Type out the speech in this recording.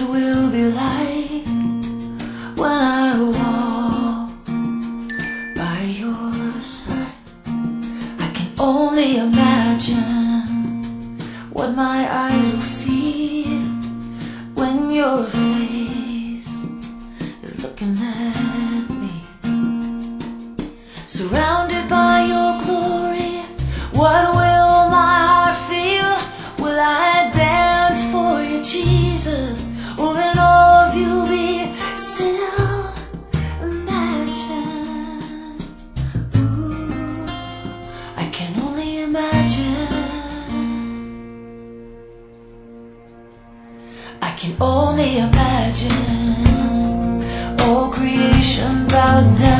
it will be like when I walk by your side. I can only imagine what my eyes will see when your face is looking at me. Surrounded by your glory, what will my heart feel? Will I dance for you, Jesus? Or in all of you be still imagine? Ooh, I can only imagine. I can only imagine all creation bowed down